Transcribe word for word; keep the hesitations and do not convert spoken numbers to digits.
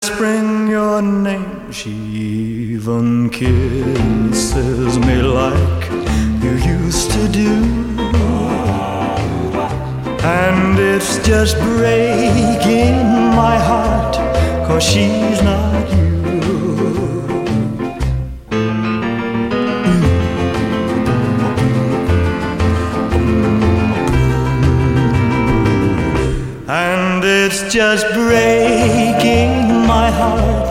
whispering your name. She even kisses me like you used to do. And it's just breaking my heart, 'cause she's not you. And it's just breaking my heart,